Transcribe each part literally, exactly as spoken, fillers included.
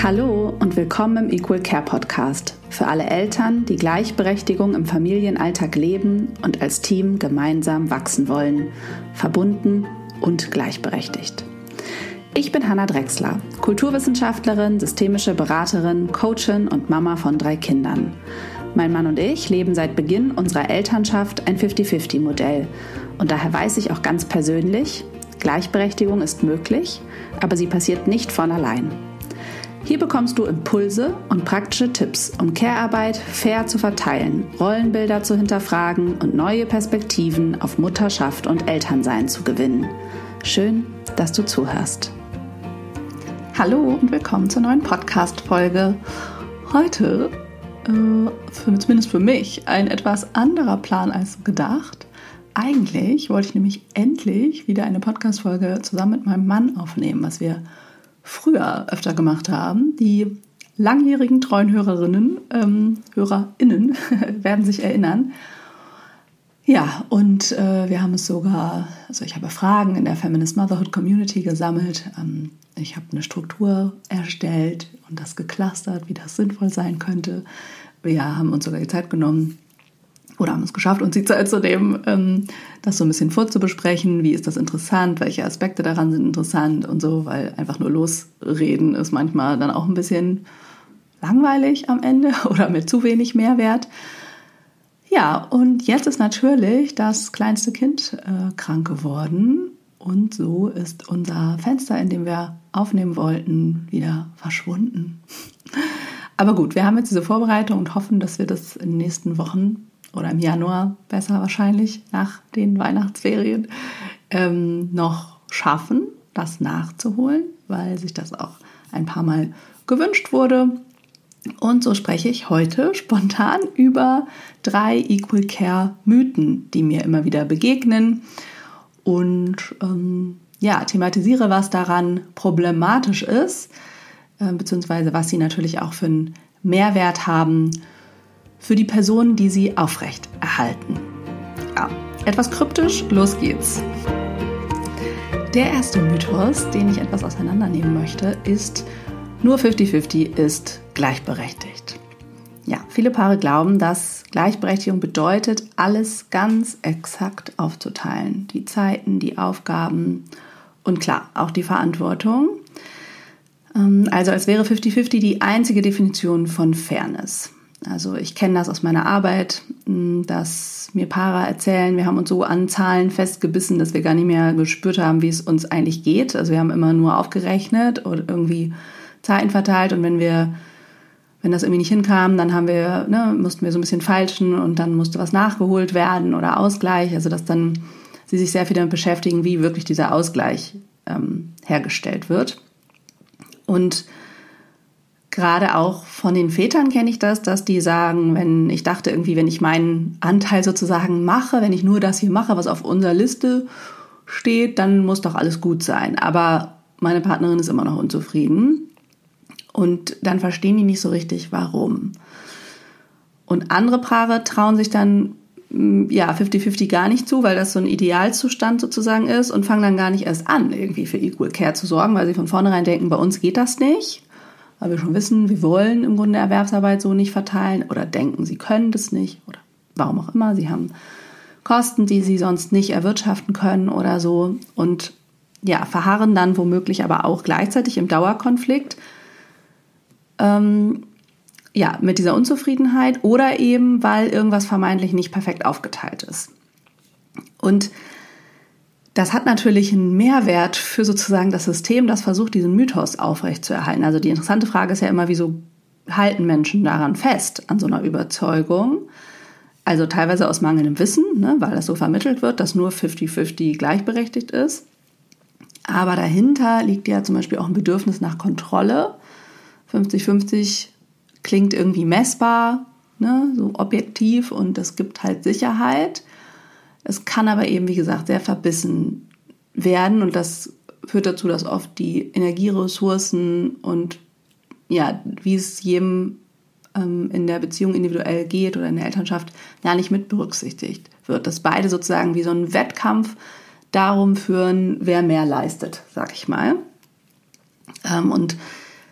Hallo und willkommen im Equal Care Podcast für alle Eltern, die Gleichberechtigung im Familienalltag leben und als Team gemeinsam wachsen wollen, verbunden und gleichberechtigt. Ich bin Hanna Drechsler, Kulturwissenschaftlerin, systemische Beraterin, Coachin und Mama von drei Kindern. Mein Mann und ich leben seit Beginn unserer Elternschaft ein fünfzig fünfzig Modell und daher weiß ich auch ganz persönlich, Gleichberechtigung ist möglich, aber sie passiert nicht von allein. Hier bekommst du Impulse und praktische Tipps, um Care-Arbeit fair zu verteilen, Rollenbilder zu hinterfragen und neue Perspektiven auf Mutterschaft und Elternsein zu gewinnen. Schön, dass du zuhörst. Hallo und willkommen zur neuen Podcast-Folge. Heute, äh, für, zumindest für mich, ein etwas anderer Plan als gedacht. Eigentlich wollte ich nämlich endlich wieder eine Podcast-Folge zusammen mit meinem Mann aufnehmen, was wir früher öfter gemacht haben. Die langjährigen treuen Hörerinnen, ähm, HörerInnen werden sich erinnern. Ja, und äh, wir haben es sogar, also ich habe Fragen in der Feminist Motherhood Community gesammelt. Ähm, ich habe eine Struktur erstellt und das geclustert, wie das sinnvoll sein könnte. Wir haben uns sogar die Zeit genommen, oder haben es geschafft, uns die Zeit zu nehmen, ähm, das so ein bisschen vorzubesprechen. Wie ist das interessant? Welche Aspekte daran sind interessant und so, weil einfach nur losreden ist manchmal dann auch ein bisschen langweilig am Ende oder mit zu wenig Mehrwert. Ja, und jetzt ist natürlich das kleinste Kind äh, krank geworden und so ist unser Fenster, in dem wir aufnehmen wollten, wieder verschwunden. Aber gut, wir haben jetzt diese Vorbereitung und hoffen, dass wir das in den nächsten Wochen oder im Januar besser wahrscheinlich nach den Weihnachtsferien ähm, noch schaffen, das nachzuholen, weil sich das auch ein paar Mal gewünscht wurde. Und so spreche ich heute spontan über drei Equal Care Mythen, die mir immer wieder begegnen und ähm, ja, thematisiere, was daran problematisch ist, äh, beziehungsweise was sie natürlich auch für einen Mehrwert haben für die Personen, die sie aufrecht erhalten. Ja, etwas kryptisch, los geht's. Der erste Mythos, den ich etwas auseinandernehmen möchte, ist, nur fünfzig fünfzig ist gleichberechtigt. Ja, viele Paare glauben, dass Gleichberechtigung bedeutet, alles ganz exakt aufzuteilen. Die Zeiten, die Aufgaben und klar, auch die Verantwortung. Also als wäre fünfzig fünfzig die einzige Definition von Fairness. Also ich kenne das aus meiner Arbeit, dass mir Paare erzählen, wir haben uns so an Zahlen festgebissen, dass wir gar nicht mehr gespürt haben, wie es uns eigentlich geht. Also wir haben immer nur aufgerechnet oder irgendwie Zeiten verteilt und wenn wir, wenn das irgendwie nicht hinkam, dann haben wir, ne, mussten wir so ein bisschen feilschen und dann musste was nachgeholt werden oder Ausgleich. Also dass dann sie sich sehr viel damit beschäftigen, wie wirklich dieser Ausgleich ähm, hergestellt wird. Und gerade auch von den Vätern kenne ich das, dass die sagen, wenn ich dachte irgendwie, wenn ich meinen Anteil sozusagen mache, wenn ich nur das hier mache, was auf unserer Liste steht, dann muss doch alles gut sein. Aber meine Partnerin ist immer noch unzufrieden und dann verstehen die nicht so richtig, warum. Und andere Paare trauen sich dann ja fünfzig fünfzig gar nicht zu, weil das so ein Idealzustand sozusagen ist und fangen dann gar nicht erst an, irgendwie für Equal Care zu sorgen, weil sie von vornherein denken, bei uns geht das nicht. Weil wir schon wissen, wir wollen im Grunde Erwerbsarbeit so nicht verteilen oder denken, sie können das nicht oder warum auch immer. Sie haben Kosten, die sie sonst nicht erwirtschaften können oder so und ja, verharren dann womöglich aber auch gleichzeitig im Dauerkonflikt ähm, ja, mit dieser Unzufriedenheit oder eben, weil irgendwas vermeintlich nicht perfekt aufgeteilt ist. Und das hat natürlich einen Mehrwert für sozusagen das System, das versucht, diesen Mythos aufrechtzuerhalten. Also die interessante Frage ist ja immer, wieso halten Menschen daran fest, an so einer Überzeugung? Also teilweise aus mangelndem Wissen, ne, weil das so vermittelt wird, dass nur fünfzig fünfzig gleichberechtigt ist. Aber dahinter liegt ja zum Beispiel auch ein Bedürfnis nach Kontrolle. fünfzig fünfzig klingt irgendwie messbar, ne, so objektiv und es gibt halt Sicherheit. Es kann aber eben, wie gesagt, sehr verbissen werden und das führt dazu, dass oft die Energieressourcen und ja, wie es jedem ähm, in der Beziehung individuell geht oder in der Elternschaft gar nicht mit berücksichtigt wird. Dass beide sozusagen wie so einen Wettkampf darum führen, wer mehr leistet, sag ich mal. Ähm, und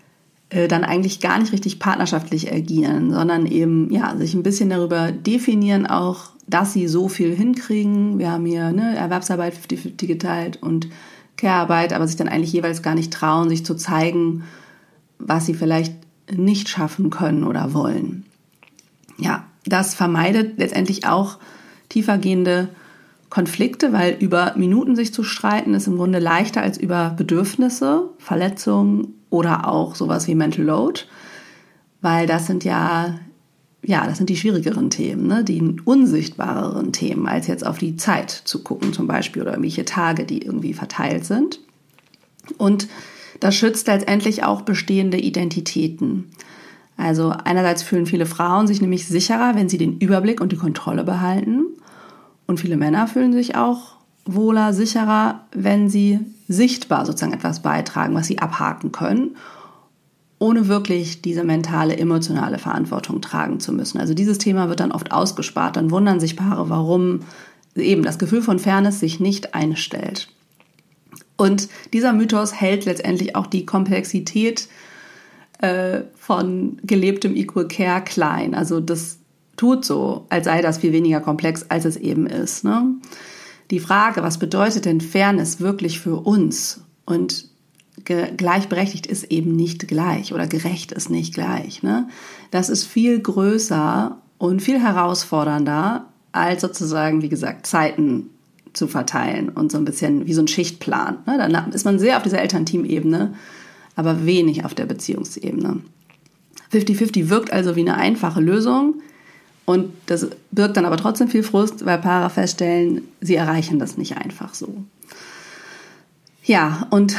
dann eigentlich gar nicht richtig partnerschaftlich agieren, sondern eben ja sich ein bisschen darüber definieren auch, dass sie so viel hinkriegen. Wir haben hier ne, Erwerbsarbeit fünfzig fünfzig geteilt und Care-Arbeit, aber sich dann eigentlich jeweils gar nicht trauen, sich zu zeigen, was sie vielleicht nicht schaffen können oder wollen. Ja, das vermeidet letztendlich auch tiefergehende Konflikte, weil über Minuten sich zu streiten ist im Grunde leichter als über Bedürfnisse, Verletzungen oder auch sowas wie Mental Load, weil das sind ja, ja, das sind die schwierigeren Themen, ne? Die unsichtbareren Themen, als jetzt auf die Zeit zu gucken zum Beispiel oder irgendwelche Tage, die irgendwie verteilt sind. Und das schützt letztendlich auch bestehende Identitäten. Also einerseits fühlen viele Frauen sich nämlich sicherer, wenn sie den Überblick und die Kontrolle behalten. Und viele Männer fühlen sich auch wohler, sicherer, wenn sie sichtbar sozusagen etwas beitragen, was sie abhaken können, ohne wirklich diese mentale, emotionale Verantwortung tragen zu müssen. Also dieses Thema wird dann oft ausgespart. Dann wundern sich Paare, warum eben das Gefühl von Fairness sich nicht einstellt. Und dieser Mythos hält letztendlich auch die Komplexität äh, von gelebtem Equal Care klein. Also das tut so, als sei das viel weniger komplex, als es eben ist. Ne? Die Frage, was bedeutet denn Fairness wirklich für uns? Und ge- gleichberechtigt ist eben nicht gleich oder gerecht ist nicht gleich. Ne? Das ist viel größer und viel herausfordernder, als sozusagen, wie gesagt, Zeiten zu verteilen und so ein bisschen wie so ein Schichtplan. Ne? Dann ist man sehr auf dieser Elternteam-Ebene, aber wenig auf der Beziehungsebene. fünfzig fünfzig wirkt also wie eine einfache Lösung und das birgt dann aber trotzdem viel Frust, weil Paare feststellen, sie erreichen das nicht einfach so. Ja, und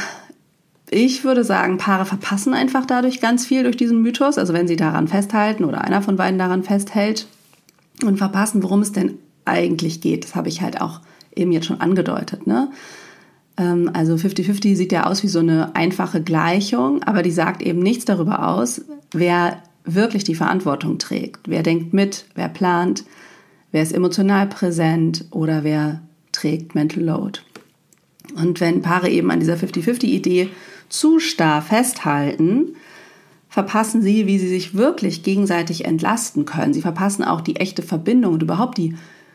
ich würde sagen, Paare verpassen einfach dadurch ganz viel durch diesen Mythos, also wenn sie daran festhalten oder einer von beiden daran festhält und verpassen, worum es denn eigentlich geht. Das habe ich halt auch eben jetzt schon angedeutet, ne? Also fünfzig fünfzig sieht ja aus wie so eine einfache Gleichung, aber die sagt eben nichts darüber aus, wer wirklich die Verantwortung trägt. Wer denkt mit, wer plant, wer ist emotional präsent oder wer trägt Mental Load. Und wenn Paare eben an dieser fünfzig fünfzig-Idee zu starr festhalten, verpassen sie, wie sie sich wirklich gegenseitig entlasten können. Sie verpassen auch die echte Verbindung und überhaupt die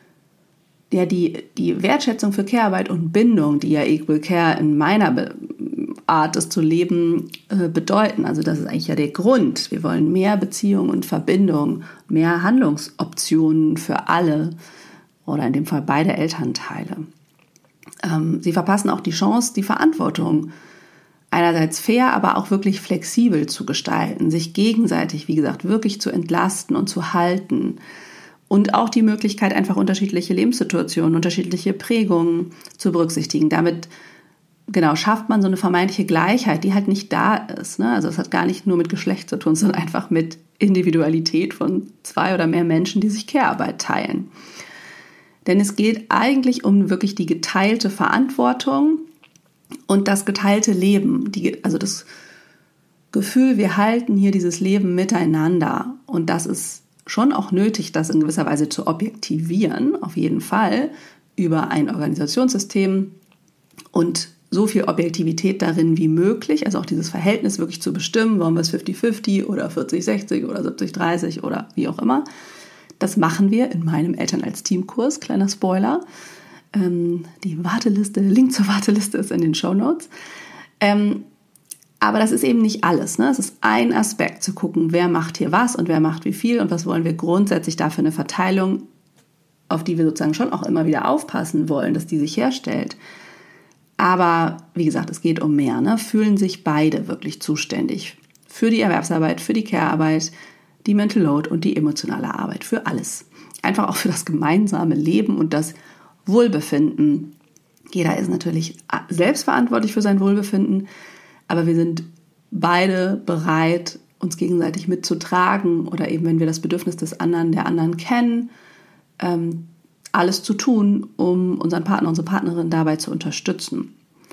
Ja, die, die Wertschätzung für Care-Arbeit und Bindung, die ja Equal Care in meiner Be- Art, es zu leben, äh, bedeuten. Also das ist eigentlich ja der Grund. Wir wollen mehr Beziehung und Verbindung, mehr Handlungsoptionen für alle oder in dem Fall beide Elternteile. Ähm, sie verpassen auch die Chance, die Verantwortung einerseits fair, aber auch wirklich flexibel zu gestalten, sich gegenseitig, wie gesagt, wirklich zu entlasten und zu halten. Und auch die Möglichkeit, einfach unterschiedliche Lebenssituationen, unterschiedliche Prägungen zu berücksichtigen. Damit genau schafft man so eine vermeintliche Gleichheit, die halt nicht da ist. Ne? Also es hat gar nicht nur mit Geschlecht zu tun, sondern einfach mit Individualität von zwei oder mehr Menschen, die sich Care-Arbeit teilen. Denn es geht eigentlich um wirklich die geteilte Verantwortung und das geteilte Leben. Die, also das Gefühl, wir halten hier dieses Leben miteinander. Und das ist schon auch nötig, das in gewisser Weise zu objektivieren, auf jeden Fall, über ein Organisationssystem und so viel Objektivität darin wie möglich, also auch dieses Verhältnis wirklich zu bestimmen, wollen wir es fünfzig fünfzig oder vierzig sechzig oder siebzig dreißig oder wie auch immer. Das machen wir in meinem Eltern als Teamkurs, kleiner Spoiler. Ähm, die Warteliste, der Link zur Warteliste ist in den Shownotes. Ähm, Aber das ist eben nicht alles. Ne? Es ist ein Aspekt, zu gucken, wer macht hier was und wer macht wie viel und was wollen wir grundsätzlich da für eine Verteilung, auf die wir sozusagen schon auch immer wieder aufpassen wollen, dass die sich herstellt. Aber wie gesagt, es geht um mehr. Ne? Fühlen sich beide wirklich zuständig für die Erwerbsarbeit, für die Care-Arbeit, die Mental Load und die emotionale Arbeit, für alles. Einfach auch für das gemeinsame Leben und das Wohlbefinden. Jeder ist natürlich selbstverantwortlich für sein Wohlbefinden, aber wir sind beide bereit, uns gegenseitig mitzutragen oder eben, wenn wir das Bedürfnis des anderen, der anderen kennen, ähm, alles zu tun, um unseren Partner, unsere Partnerin dabei zu unterstützen.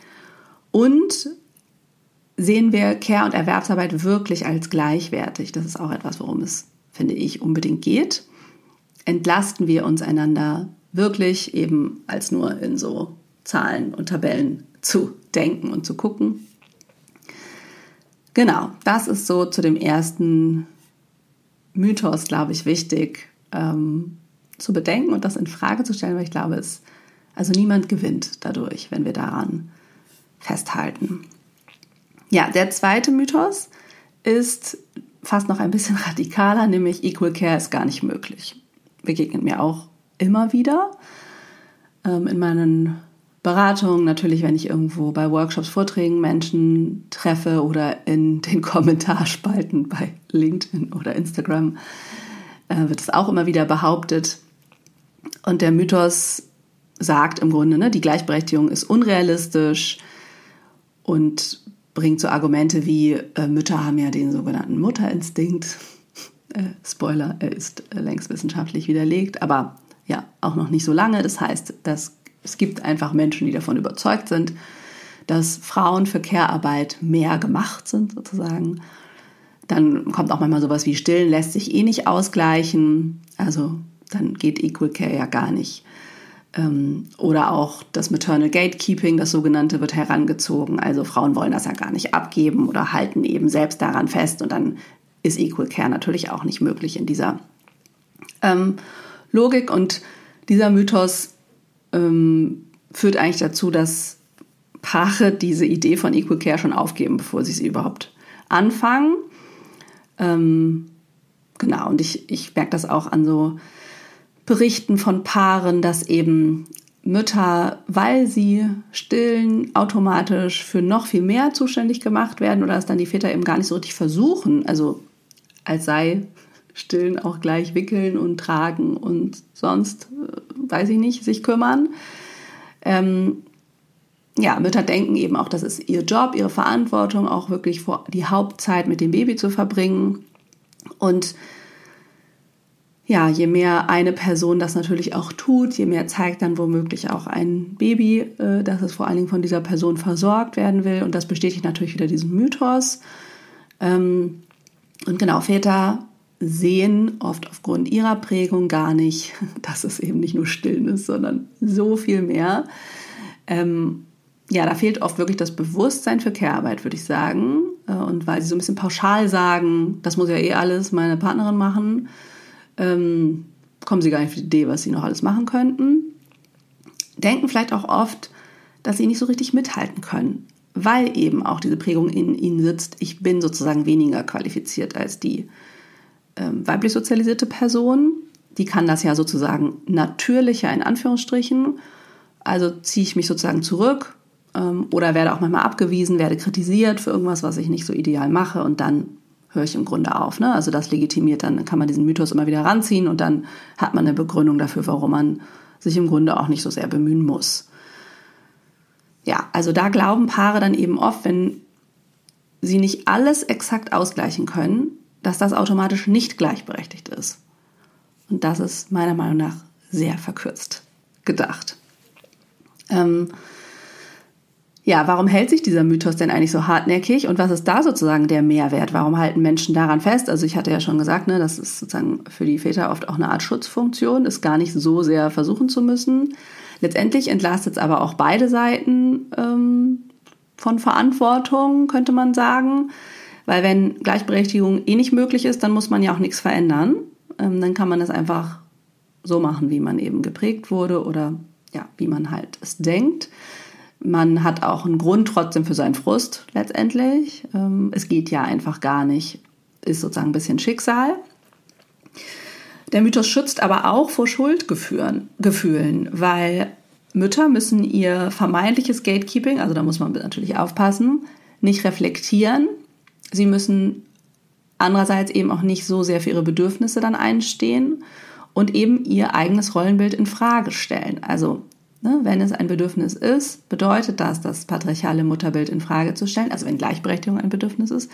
Und sehen wir Care- und Erwerbsarbeit wirklich als gleichwertig? Das ist auch etwas, worum es, finde ich, unbedingt geht. Entlasten wir uns einander wirklich eben als nur in so Zahlen und Tabellen zu denken und zu gucken? Genau, das ist so zu dem ersten Mythos, glaube ich, wichtig ähm, zu bedenken und das in Frage zu stellen, weil ich glaube, es, also niemand gewinnt dadurch, wenn wir daran festhalten. Ja, der zweite Mythos ist fast noch ein bisschen radikaler, nämlich Equal Care ist gar nicht möglich. Begegnet mir auch immer wieder ähm, in meinen Beratungen, natürlich, wenn ich irgendwo bei Workshops, Vorträgen Menschen treffe oder in den Kommentarspalten bei LinkedIn oder Instagram, äh, wird es auch immer wieder behauptet. Und der Mythos sagt im Grunde, ne, die Gleichberechtigung ist unrealistisch und bringt so Argumente wie, äh, Mütter haben ja den sogenannten Mutterinstinkt. Äh, Spoiler, er ist äh, längst wissenschaftlich widerlegt, aber ja, auch noch nicht so lange. Das heißt, dass es gibt einfach Menschen, die davon überzeugt sind, dass Frauen für Care-Arbeit mehr gemacht sind, sozusagen. Dann kommt auch manchmal sowas wie Stillen lässt sich eh nicht ausgleichen. Also dann geht Equal Care ja gar nicht. Oder auch das Maternal Gatekeeping, das sogenannte, wird herangezogen. Also Frauen wollen das ja gar nicht abgeben oder halten eben selbst daran fest. Und dann ist Equal Care natürlich auch nicht möglich in dieser ähm, Logik. Und dieser Mythos ähm, führt eigentlich dazu, dass Paare diese Idee von Equal Care schon aufgeben, bevor sie sie überhaupt anfangen. Ähm, genau, und ich, ich merke das auch an so Berichten von Paaren, dass eben Mütter, weil sie stillen, automatisch für noch viel mehr zuständig gemacht werden oder dass dann die Väter eben gar nicht so richtig versuchen, also als sei Stillen auch gleich wickeln und tragen und sonst, weiß ich nicht, sich kümmern. Ähm, ja, Mütter denken eben auch, das ist ihr Job, ihre Verantwortung, auch wirklich die Hauptzeit mit dem Baby zu verbringen. Und ja, je mehr eine Person das natürlich auch tut, je mehr zeigt dann womöglich auch ein Baby, äh, dass es vor allen Dingen von dieser Person versorgt werden will. Und das bestätigt natürlich wieder diesen Mythos. Ähm, und genau, Väter sehen oft aufgrund ihrer Prägung gar nicht, dass es eben nicht nur Stillen ist, sondern so viel mehr. Ähm, ja, da fehlt oft wirklich das Bewusstsein für Care-Arbeit, würde ich sagen. Äh, und weil sie so ein bisschen pauschal sagen, das muss ja eh alles meine Partnerin machen, ähm, kommen sie gar nicht auf die Idee, was sie noch alles machen könnten. Denken vielleicht auch oft, dass sie nicht so richtig mithalten können, weil eben auch diese Prägung in ihnen sitzt, ich bin sozusagen weniger qualifiziert als die ähm, weiblich sozialisierte Person. Die kann das ja sozusagen natürlicher in Anführungsstrichen. Also ziehe ich mich sozusagen zurück ähm, oder werde auch manchmal abgewiesen, werde kritisiert für irgendwas, was ich nicht so ideal mache und dann höre ich im Grunde auf. Ne? Also das legitimiert, dann kann man diesen Mythos immer wieder ranziehen und dann hat man eine Begründung dafür, warum man sich im Grunde auch nicht so sehr bemühen muss. Ja, also da glauben Paare dann eben oft, wenn sie nicht alles exakt ausgleichen können, dass das automatisch nicht gleichberechtigt ist. Und das ist meiner Meinung nach sehr verkürzt gedacht. Ähm, ja, warum hält sich dieser Mythos denn eigentlich so hartnäckig und was ist da sozusagen der Mehrwert? Warum halten Menschen daran fest? Also ich hatte ja schon gesagt, ne, das ist sozusagen für die Väter oft auch eine Art Schutzfunktion, ist gar nicht so sehr versuchen zu müssen. Letztendlich entlastet es aber auch beide Seiten ähm, von Verantwortung, könnte man sagen. Weil wenn Gleichberechtigung eh nicht möglich ist, dann muss man ja auch nichts verändern. Ähm, dann kann man es einfach so machen, wie man eben geprägt wurde oder ja, wie man halt es denkt. Man hat auch einen Grund trotzdem für seinen Frust letztendlich. Ähm, es geht ja einfach gar nicht, ist sozusagen ein bisschen Schicksal. Der Mythos schützt aber auch vor Schuldgefühlen, Gefühlen, weil Mütter müssen ihr vermeintliches Gatekeeping, also da muss man natürlich aufpassen, nicht reflektieren. Sie müssen andererseits eben auch nicht so sehr für ihre Bedürfnisse dann einstehen und eben ihr eigenes Rollenbild in Frage stellen. Also ne, wenn es ein Bedürfnis ist, bedeutet das, das patriarchale Mutterbild in Frage zu stellen, also wenn Gleichberechtigung ein Bedürfnis ist.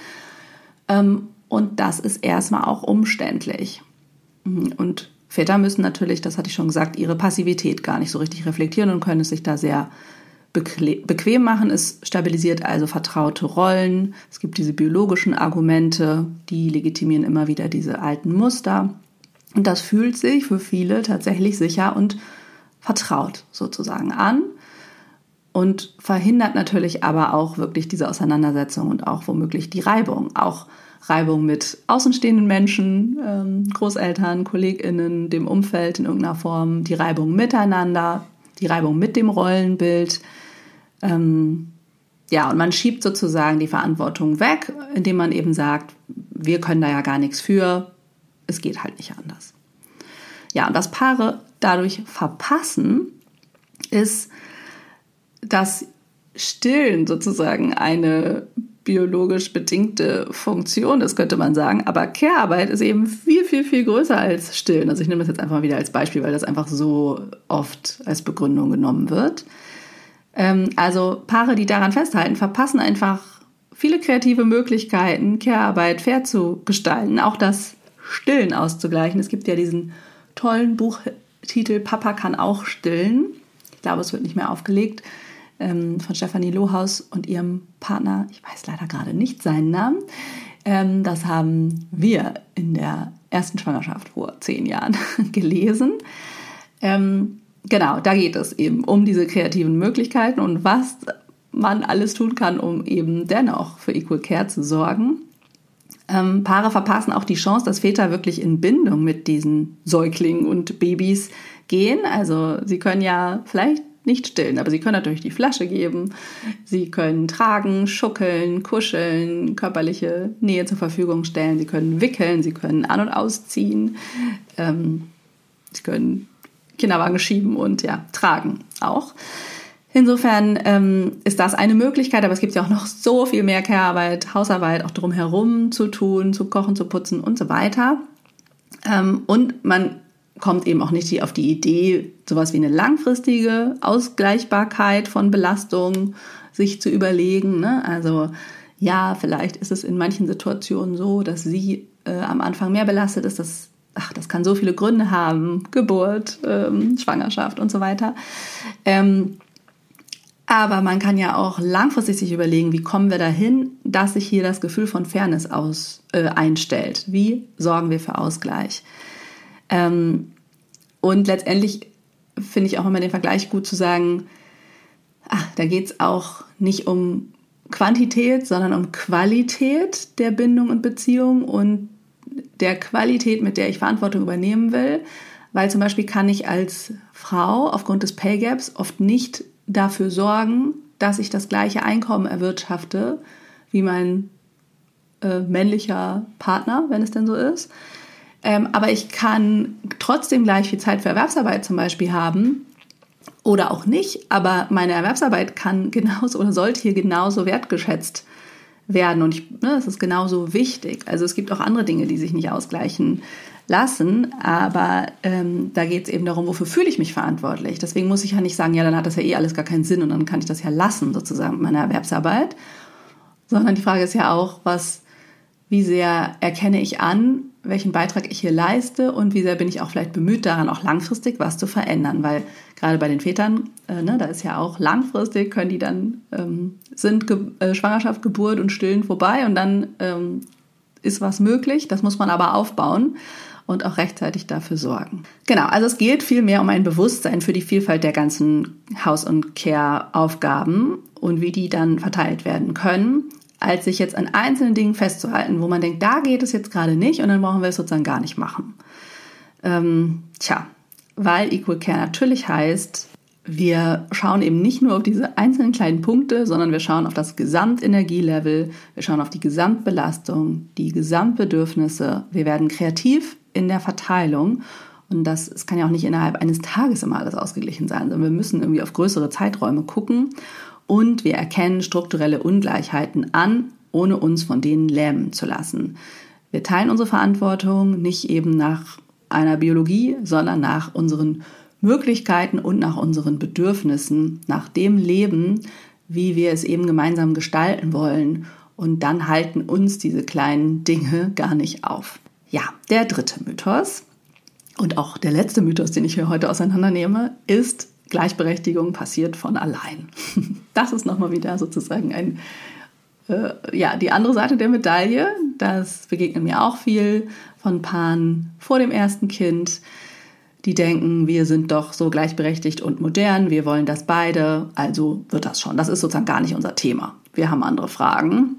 Und das ist erstmal auch umständlich. Und Väter müssen natürlich, das hatte ich schon gesagt, ihre Passivität gar nicht so richtig reflektieren und können es sich da sehr bequem machen. Es stabilisiert also vertraute Rollen. Es gibt diese biologischen Argumente, die legitimieren immer wieder diese alten Muster. Und das fühlt sich für viele tatsächlich sicher und vertraut sozusagen an. und verhindert natürlich aber auch wirklich diese Auseinandersetzung und auch womöglich die Reibung. Auch Reibung mit außenstehenden Menschen, ähm, Großeltern, KollegInnen, dem Umfeld in irgendeiner Form, die Reibung miteinander, die Reibung mit dem Rollenbild. Ähm, ja, und man schiebt sozusagen die Verantwortung weg, indem man eben sagt, wir können da ja gar nichts für, es geht halt nicht anders. Ja, und was Paare dadurch verpassen, ist, dass Stillen sozusagen eine biologisch bedingte Funktion ist, könnte man sagen. Aber Care-Arbeit ist eben viel, viel, viel größer als Stillen. Also ich nehme das jetzt einfach mal wieder als Beispiel, weil das einfach so oft als Begründung genommen wird. Ähm, also Paare, die daran festhalten, verpassen einfach viele kreative Möglichkeiten, Care-Arbeit fair zu gestalten, auch das Stillen auszugleichen. Es gibt ja diesen tollen Buchtitel Papa kann auch stillen. Ich glaube, es wird nicht mehr aufgelegt. Von Stefanie Lohaus und ihrem Partner, ich weiß leider gerade nicht seinen Namen. Das haben wir in der ersten Schwangerschaft vor zehn Jahren gelesen. Genau, da geht es eben um diese kreativen Möglichkeiten und was man alles tun kann, um eben dennoch für Equal Care zu sorgen. Ähm, Paare verpassen auch die Chance, dass Väter wirklich in Bindung mit diesen Säuglingen und Babys gehen. Also sie können ja vielleicht nicht stillen, aber sie können natürlich die Flasche geben, sie können tragen, schuckeln, kuscheln, körperliche Nähe zur Verfügung stellen, sie können wickeln, sie können an- und ausziehen, ähm, sie können Kinderwagen schieben und ja, tragen auch. Insofern ähm, ist das eine Möglichkeit, aber es gibt ja auch noch so viel mehr Care-Arbeit, Hausarbeit, auch drumherum zu tun, zu kochen, zu putzen und so weiter. Ähm, und man kommt eben auch nicht auf die Idee, sowas wie eine langfristige Ausgleichbarkeit von Belastungen sich zu überlegen. Ne? Also ja, vielleicht ist es in manchen Situationen so, dass sie äh, am Anfang mehr belastet ist. Das, ach, das kann so viele Gründe haben, Geburt, ähm, Schwangerschaft und so weiter. Ähm, aber man kann ja auch langfristig sich überlegen, wie kommen wir dahin, dass sich hier das Gefühl von Fairness aus, äh, einstellt. Wie sorgen wir für Ausgleich? Ähm, und letztendlich finde ich auch immer den Vergleich gut zu sagen, ach, da geht es auch nicht um Quantität, sondern um Qualität der Bindung und Beziehung und der Qualität, mit der ich Verantwortung übernehmen will. Weil zum Beispiel kann ich als Frau aufgrund des Pay Gaps oft nicht dafür sorgen, dass ich das gleiche Einkommen erwirtschafte wie mein äh, männlicher Partner, wenn es denn so ist. Ähm, aber ich kann trotzdem gleich viel Zeit für Erwerbsarbeit zum Beispiel haben oder auch nicht. Aber meine Erwerbsarbeit kann genauso oder sollte hier genauso wertgeschätzt werden. Und ich, ne, das ist genauso wichtig. Also es gibt auch andere Dinge, die sich nicht ausgleichen lassen. Aber ähm, da geht es eben darum, wofür fühle ich mich verantwortlich. Deswegen muss ich ja nicht sagen, ja, dann hat das ja eh alles gar keinen Sinn und dann kann ich das ja lassen, sozusagen mit meiner Erwerbsarbeit. Sondern die Frage ist ja auch, was, wie sehr erkenne ich an, welchen Beitrag ich hier leiste und wie sehr bin ich auch vielleicht bemüht daran, auch langfristig was zu verändern. Weil gerade bei den Vätern, äh, ne, da ist ja auch langfristig, können die dann, ähm, sind Ge- äh, Schwangerschaft, Geburt und Stillen vorbei und dann ähm, ist was möglich. Das muss man aber aufbauen und auch rechtzeitig dafür sorgen. Genau, also es geht vielmehr um ein Bewusstsein für die Vielfalt der ganzen Haus- und Care-Aufgaben und wie die dann verteilt werden können, als sich jetzt an einzelnen Dingen festzuhalten, wo man denkt, da geht es jetzt gerade nicht und dann brauchen wir es sozusagen gar nicht machen. Ähm, tja, weil Equal Care natürlich heißt, wir schauen eben nicht nur auf diese einzelnen kleinen Punkte, sondern wir schauen auf das Gesamtenergielevel, wir schauen auf die Gesamtbelastung, die Gesamtbedürfnisse. Wir werden kreativ in der Verteilung und das, es kann ja auch nicht innerhalb eines Tages immer alles ausgeglichen sein, sondern wir müssen irgendwie auf größere Zeiträume gucken. Und wir erkennen strukturelle Ungleichheiten an, ohne uns von denen lähmen zu lassen. Wir teilen unsere Verantwortung nicht eben nach einer Biologie, sondern nach unseren Möglichkeiten und nach unseren Bedürfnissen, nach dem Leben, wie wir es eben gemeinsam gestalten wollen. Und dann halten uns diese kleinen Dinge gar nicht auf. Ja, der dritte Mythos und auch der letzte Mythos, den ich hier heute auseinandernehme, ist, Gleichberechtigung passiert von allein. Das ist nochmal wieder sozusagen ein, äh, ja, die andere Seite der Medaille. Das begegnet mir auch viel von Paaren vor dem ersten Kind, die denken, wir sind doch so gleichberechtigt und modern, wir wollen das beide, also wird das schon. Das ist sozusagen gar nicht unser Thema. Wir haben andere Fragen.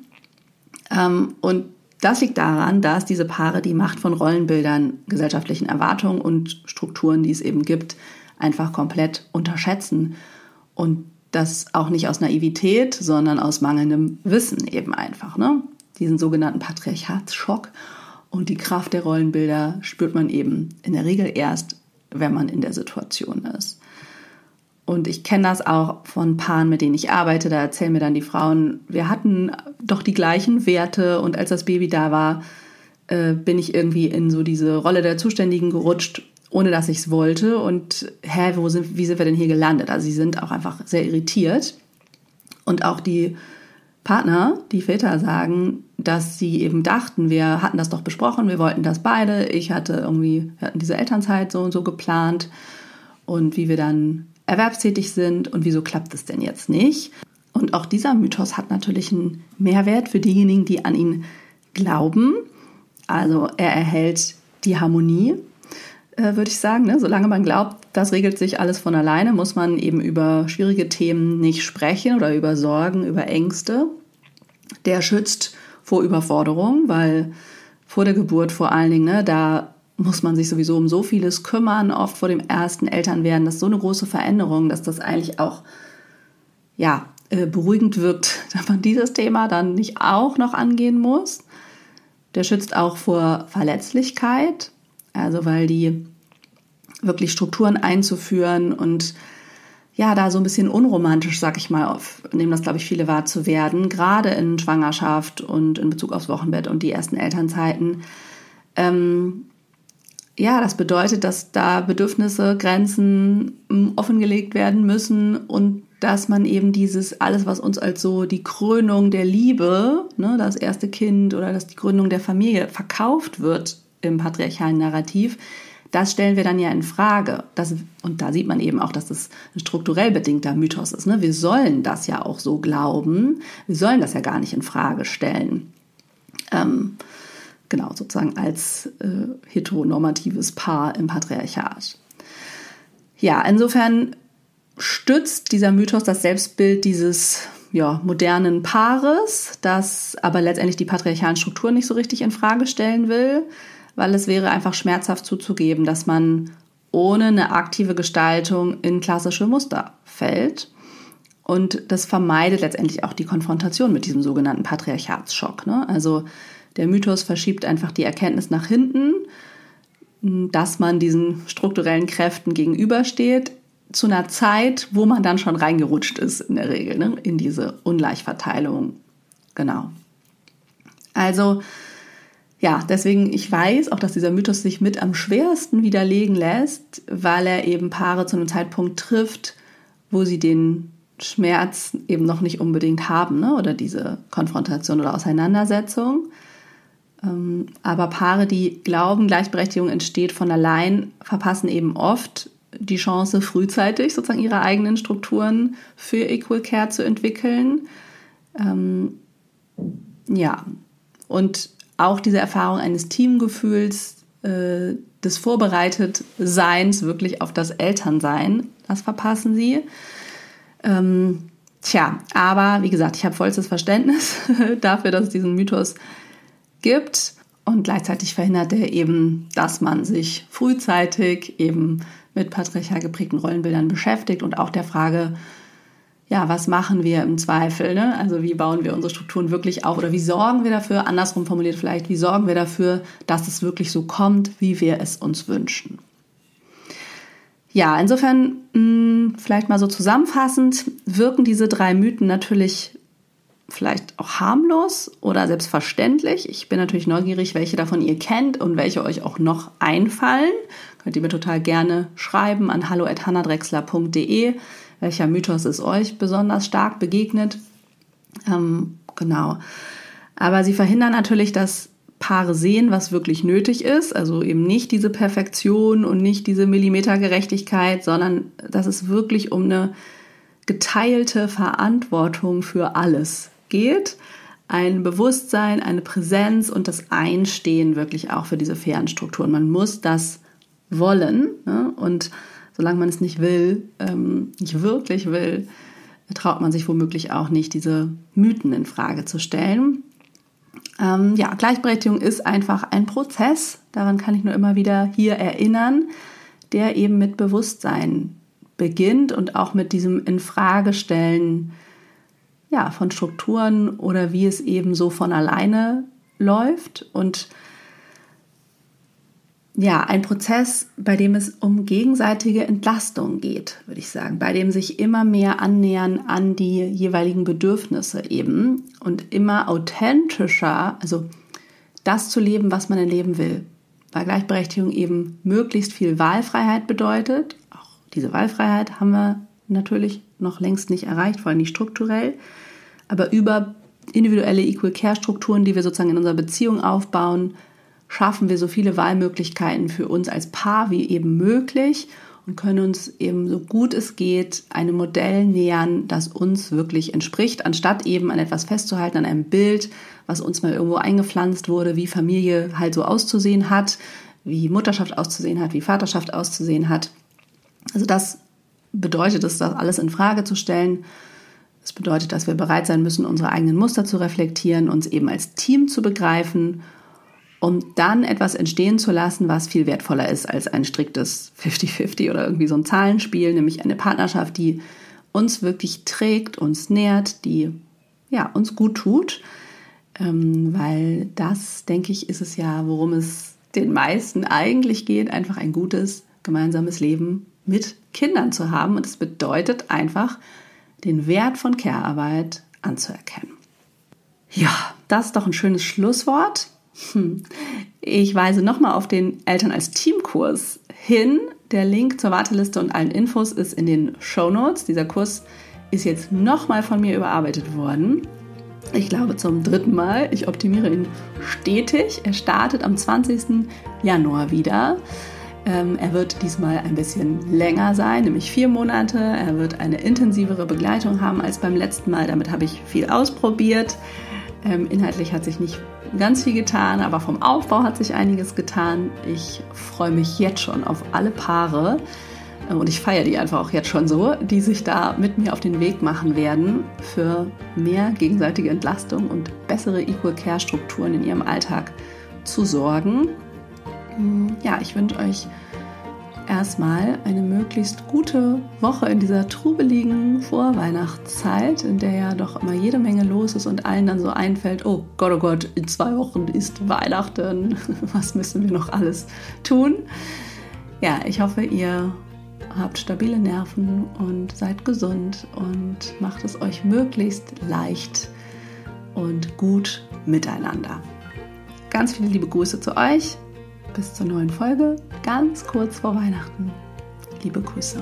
Ähm, und das liegt daran, dass diese Paare die Macht von Rollenbildern, gesellschaftlichen Erwartungen und Strukturen, die es eben gibt, einfach komplett unterschätzen. Und das auch nicht aus Naivität, sondern aus mangelndem Wissen eben einfach, ne? Diesen sogenannten Patriarchatsschock und die Kraft der Rollenbilder spürt man eben in der Regel erst, wenn man in der Situation ist. Und ich kenne das auch von Paaren, mit denen ich arbeite, da erzählen mir dann die Frauen, wir hatten doch die gleichen Werte und als das Baby da war, äh, bin ich irgendwie in so diese Rolle der Zuständigen gerutscht, ohne dass ich es wollte. Und hä, wo sind, wie sind wir denn hier gelandet? Also sie sind auch einfach sehr irritiert. Und auch die Partner, die Väter sagen, dass sie eben dachten, wir hatten das doch besprochen, wir wollten das beide. Ich hatte irgendwie, wir hatten diese Elternzeit so und so geplant und wie wir dann erwerbstätig sind und wieso klappt es denn jetzt nicht? Und auch dieser Mythos hat natürlich einen Mehrwert für diejenigen, die an ihn glauben. Also er erhält die Harmonie, äh, würde ich sagen. Ne? Solange man glaubt, das regelt sich alles von alleine, muss man eben über schwierige Themen nicht sprechen oder über Sorgen, über Ängste. Der schützt vor Überforderung, weil vor der Geburt vor allen Dingen, ne, da muss man sich sowieso um so vieles kümmern, oft vor dem ersten Elternwerden. Das ist so eine große Veränderung, dass das eigentlich auch ja, äh, beruhigend wirkt, dass man dieses Thema dann nicht auch noch angehen muss. Der schützt auch vor Verletzlichkeit, also weil die wirklich Strukturen einzuführen und ja, da so ein bisschen unromantisch, sag ich mal, auf, nehmen das, glaube ich, viele wahr zu werden, gerade in Schwangerschaft und in Bezug aufs Wochenbett und die ersten Elternzeiten. Ähm, ja, das bedeutet, dass da Bedürfnisse, Grenzen m, offengelegt werden müssen und dass man eben dieses, alles, was uns als so die Krönung der Liebe, ne, das erste Kind oder das die Gründung der Familie verkauft wird im patriarchalen Narrativ, das stellen wir dann ja in Frage. Das, und da sieht man eben auch, dass das ein strukturell bedingter Mythos ist. Ne? Wir sollen das ja auch so glauben. Wir sollen das ja gar nicht in Frage stellen. Ähm, genau, sozusagen als äh, heteronormatives Paar im Patriarchat. Ja, insofern stützt dieser Mythos das Selbstbild dieses ja, modernen Paares, das aber letztendlich die patriarchalen Strukturen nicht so richtig in Frage stellen will, weil es wäre einfach schmerzhaft zuzugeben, dass man ohne eine aktive Gestaltung in klassische Muster fällt. Und das vermeidet letztendlich auch die Konfrontation mit diesem sogenannten Patriarchatsschock. Ne? Also der Mythos verschiebt einfach die Erkenntnis nach hinten, dass man diesen strukturellen Kräften gegenübersteht, zu einer Zeit, wo man dann schon reingerutscht ist in der Regel, ne? In diese Ungleichverteilung. Genau. Also ja, deswegen, ich weiß auch, dass dieser Mythos sich mit am schwersten widerlegen lässt, weil er eben Paare zu einem Zeitpunkt trifft, wo sie den Schmerz eben noch nicht unbedingt haben, ne? Oder diese Konfrontation oder Auseinandersetzung. Ähm, aber Paare, die glauben, Gleichberechtigung entsteht von allein, verpassen eben oft die Chance, frühzeitig sozusagen ihre eigenen Strukturen für Equal Care zu entwickeln. Ähm, ja, und auch diese Erfahrung eines Teamgefühls, äh, des Vorbereitetseins wirklich auf das Elternsein, das verpassen sie. Ähm, tja, aber wie gesagt, ich habe vollstes Verständnis dafür, dass es diesen Mythos gibt und gleichzeitig verhindert er eben, dass man sich frühzeitig eben mit patriarchal geprägten Rollenbildern beschäftigt und auch der Frage, ja, was machen wir im Zweifel, ne? Also wie bauen wir unsere Strukturen wirklich auf oder wie sorgen wir dafür, andersrum formuliert vielleicht, wie sorgen wir dafür, dass es wirklich so kommt, wie wir es uns wünschen. Ja, insofern mh, vielleicht mal so zusammenfassend, wirken diese drei Mythen natürlich vielleicht auch harmlos oder selbstverständlich. Ich bin natürlich neugierig, welche davon ihr kennt und welche euch auch noch einfallen. Könnt ihr mir total gerne schreiben an hallo at hannah drechsler punkt de. Welcher Mythos ist euch besonders stark begegnet? Ähm, genau. Aber sie verhindern natürlich, dass Paare sehen, was wirklich nötig ist. Also eben nicht diese Perfektion und nicht diese Millimetergerechtigkeit, sondern dass es wirklich um eine geteilte Verantwortung für alles geht. Ein Bewusstsein, eine Präsenz und das Einstehen wirklich auch für diese fairen Strukturen. Man muss das wollen. Ne? Und solange man es nicht will, ähm, nicht wirklich will, traut man sich womöglich auch nicht, diese Mythen in Frage zu stellen. Ähm, ja, Gleichberechtigung ist einfach ein Prozess, daran kann ich nur immer wieder hier erinnern, der eben mit Bewusstsein beginnt und auch mit diesem Infragestellen ja, von Strukturen oder wie es eben so von alleine läuft. Und ja, ein Prozess, bei dem es um gegenseitige Entlastung geht, würde ich sagen, bei dem sich immer mehr annähern an die jeweiligen Bedürfnisse eben und immer authentischer, also das zu leben, was man denn leben will. Weil Gleichberechtigung eben möglichst viel Wahlfreiheit bedeutet. Auch diese Wahlfreiheit haben wir natürlich noch längst nicht erreicht, vor allem nicht strukturell. Aber über individuelle Equal Care Strukturen, die wir sozusagen in unserer Beziehung aufbauen, schaffen wir so viele Wahlmöglichkeiten für uns als Paar wie eben möglich und können uns eben so gut es geht einem Modell nähern, das uns wirklich entspricht, anstatt eben an etwas festzuhalten, an einem Bild, was uns mal irgendwo eingepflanzt wurde, wie Familie halt so auszusehen hat, wie Mutterschaft auszusehen hat, wie Vaterschaft auszusehen hat. Also das bedeutet es, das alles in Frage zu stellen. Das bedeutet, dass wir bereit sein müssen, unsere eigenen Muster zu reflektieren, uns eben als Team zu begreifen, um dann etwas entstehen zu lassen, was viel wertvoller ist als ein striktes fünfzig fünfzig oder irgendwie so ein Zahlenspiel, nämlich eine Partnerschaft, die uns wirklich trägt, uns nährt, die ja, uns gut tut, ähm, weil das, denke ich, ist es ja, worum es den meisten eigentlich geht, einfach ein gutes, gemeinsames Leben mit Kindern zu haben. Und es bedeutet einfach, den Wert von Care-Arbeit anzuerkennen. Ja, das ist doch ein schönes Schlusswort. Ich weise nochmal auf den Eltern als Teamkurs hin. Der Link zur Warteliste und allen Infos ist in den Shownotes. Dieser Kurs ist jetzt nochmal von mir überarbeitet worden. Ich glaube zum dritten Mal. Ich optimiere ihn stetig. Er startet am zwanzigsten Januar wieder. Ähm, er wird diesmal ein bisschen länger sein, nämlich vier Monate. Er wird eine intensivere Begleitung haben als beim letzten Mal. Damit habe ich viel ausprobiert. Ähm, inhaltlich hat sich nicht ganz viel getan, aber vom Aufbau hat sich einiges getan. Ich freue mich jetzt schon auf alle Paare äh, und ich feiere die einfach auch jetzt schon so, die sich da mit mir auf den Weg machen werden, für mehr gegenseitige Entlastung und bessere Equal Care Strukturen in ihrem Alltag zu sorgen. Ja, ich wünsche euch erstmal eine möglichst gute Woche in dieser trubeligen Vorweihnachtszeit, in der ja doch immer jede Menge los ist und allen dann so einfällt, oh Gott, oh Gott, in zwei Wochen ist Weihnachten, was müssen wir noch alles tun? Ja, ich hoffe, ihr habt stabile Nerven und seid gesund und macht es euch möglichst leicht und gut miteinander. Ganz viele liebe Grüße zu euch. Bis zur neuen Folge, ganz kurz vor Weihnachten. Liebe Grüße.